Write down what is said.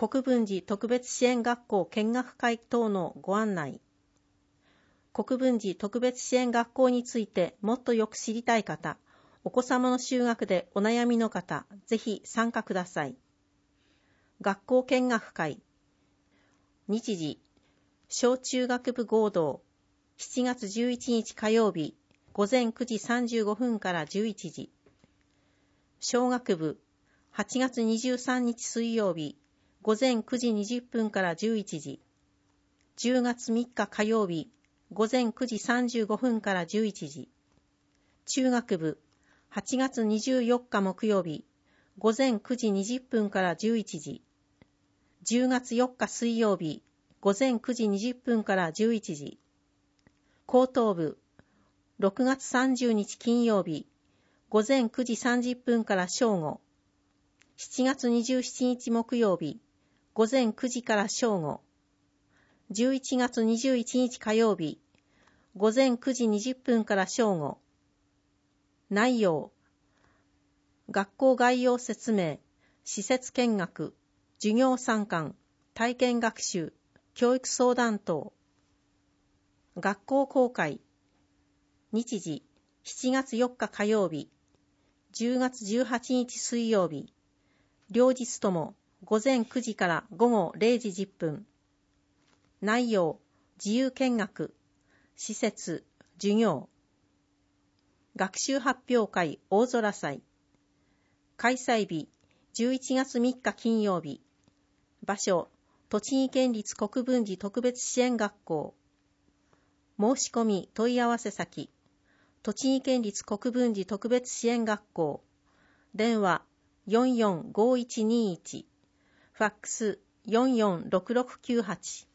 国分寺特別支援学校見学会等のご案内。国分寺特別支援学校についてもっとよく知りたい方、お子様の就学でお悩みの方、ぜひ参加ください。学校見学会。日時、小中学部合同、7月11日火曜日、午前9時35分から11時。小学部、8月23日水曜日、午前9時20分から11時。10月3日火曜日、午前9時35分から11時。中学部、8月24日木曜日、午前9時20分から11時。10月4日水曜日、午前9時20分から11時。高等部、6月30日金曜日、午前9時30分から正午。7月27日木曜日、午前9時から正午。11月21日火曜日、午前9時20分から正午。内容。学校概要説明、施設見学、授業参観、体験学習、教育相談等。学校公開。日時、7月4日火曜日、10月18日水曜日。両日とも午前9時から午後0時10分。内容、自由見学、施設、授業。学習発表会大空祭。開催日、11月3日金曜日。場所、栃木県立国分寺特別支援学校。申し込み問い合わせ先、栃木県立国分寺特別支援学校。電話445121、ファックス446698。